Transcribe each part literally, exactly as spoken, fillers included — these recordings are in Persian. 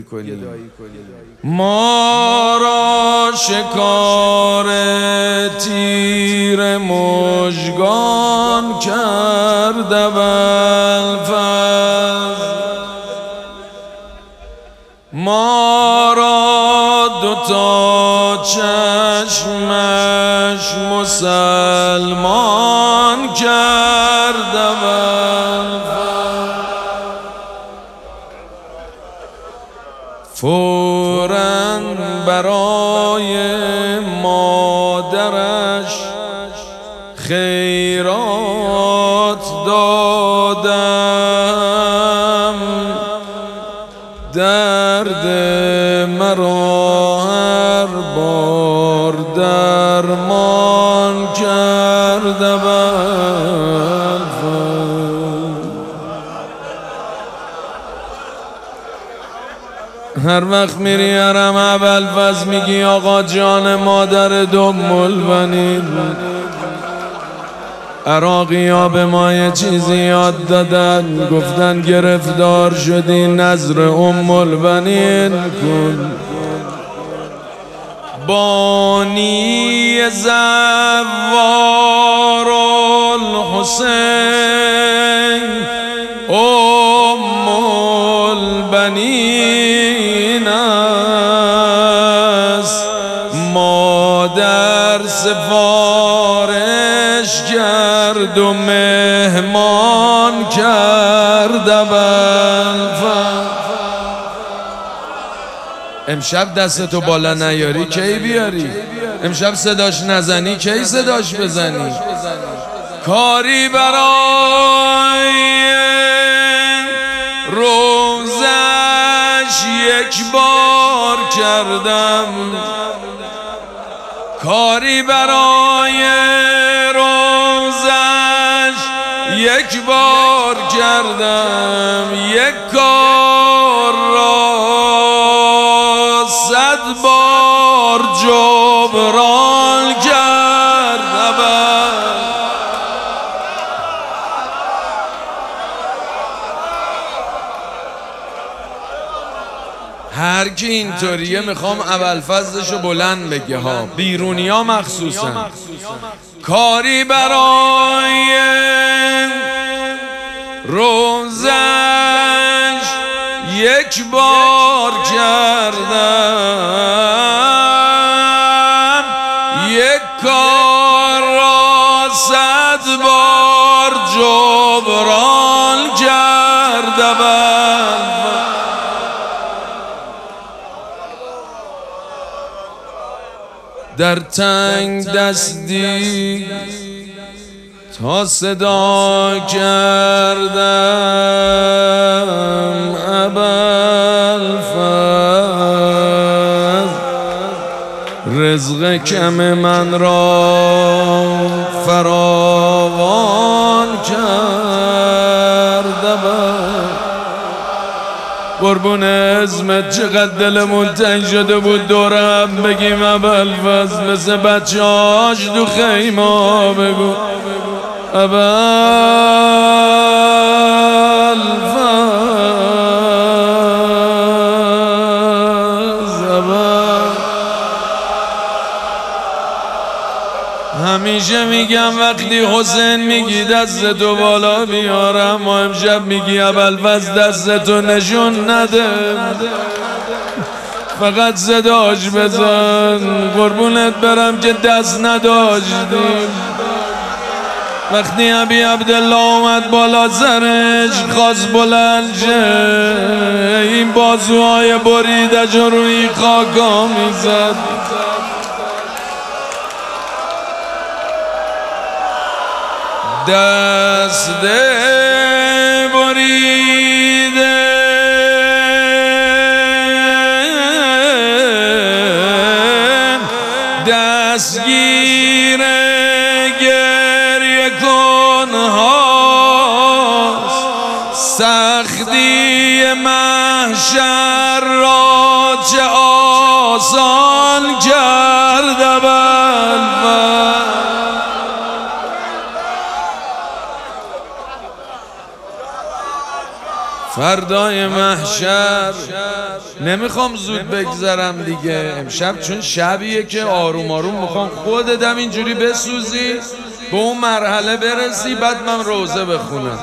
کنیم. ما را شکار تیر مژگان کرد ابوالفضل، ما را دوتا چشمش مسلمان کرد ابوالفضل، فوراً برای مادرش خیرات دادم، درد مرا هر بار درمان کرد ابوالفضل. هر وقت میری حرم ابوالفضل میگی آقا جان مادر ام البنین. عراقی ها به ما یه چیزی یاد دادن، گفتن گرفتار شدی نظر ام البنین کن. بانی زوار الحسین ام البنین است، مادر سفارش کرد و مهمان کرد ابوالفضل. امشب دستتو بالا نیاری کی بیاری؟ امشب صداش نزنی کی صداش بزنی؟ کاری برای روزش یک بار کردم، کاری برای روزش یک بار کردم، یک کار را صد بار جبران کردم. هر کی اینطوریه میخوام ابوالفضلشو بلند بگه ها، بیرونی ها مخصوصا. کاری برای روزش یک بار کردم، یک کار را صد بار جبران کردم. در تنگ دستی تا صدا کردم ابوالفضل، رزق کم من را فراوان کرد ابوالفضل. قربون عظمت چقدر دلمون تنگ شده بود دورم بگیم ابوالفضل، مثل بچه هاش تو خیمه بگو ابوالفضل. همیشه میگم وقتی حسین میگی دستتو بالا بیارم، ما امشب میگی ابوالفضل دستتو نشون نده، فقط صداش بزن. قربونت برم که دست نداشتیم. وقتی ابی عبدالله اومد بالا سرش خواست بلند شه، این بازوهای بریدش رو روی خاکا میزد. دست بریده دستگیر گریه کن هاست، سختی محشر را چه آسان کرد ابوالفضل. فردای محشر. نمیخوام زود بگذرم دیگه امشب، چون شبیه که آروم آروم میخوام خودت اینجوری بسوزی به اون مرحله برسی، بعد من روزه بخونم.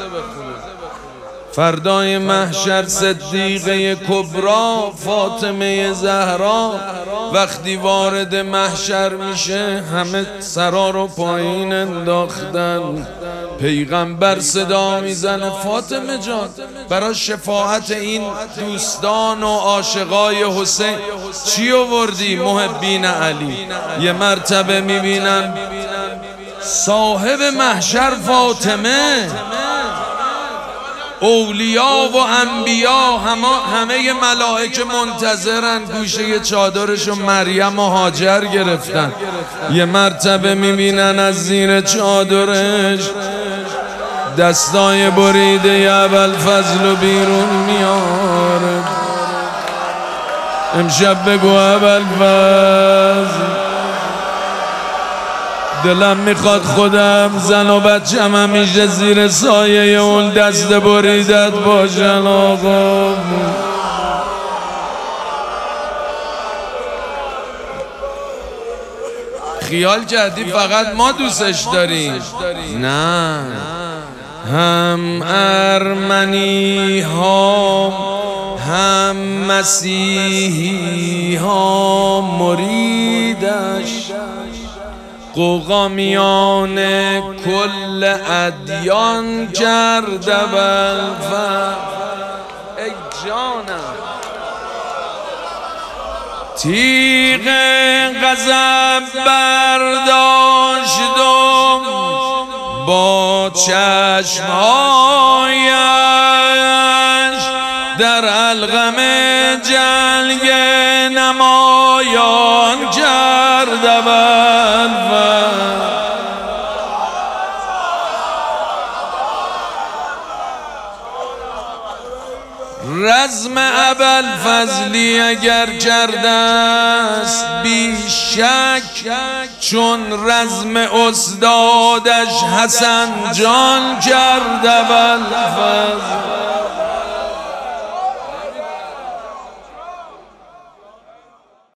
فردای محشر صدیقه کبرا فاطمه زهرا وقتی وارد محشر میشه همه سرا رو پایین انداختن. پیغمبر صدا میزنه فاطمه جان برای شفاعت این دوستان و عاشقای حسین چی آوردی؟ محبین علی. یه مرتبه میبینن صاحب محشر فاطمه، اولیا و انبیا همه همه ملائکه منتظرن، گوشه چادرشو مریم و هاجر گرفتن. یه مرتبه میبینن از زیر چادرش دستای بریده ابوالفضل و بیرون میاره. امشب بگو ابوالفضل دلم میخواد خودم زن و بچم همیشه زیر سایه اون دست بریدت باشن. آقا خیال کردی فقط ما دوستش داریم؟ نه، هم ارمنی ها هم مسیحی ها مریدش، قوقامیان کل ادیان کرده بالفضل. ای جانم تیغ غضب برداشتم با چشمهایش در الغم جلگ نمایان کرده بالفضل. رزم ابوالفضلی اگر کرده است بی شک، چون رزم استادش حسن جان کرده بالفضل.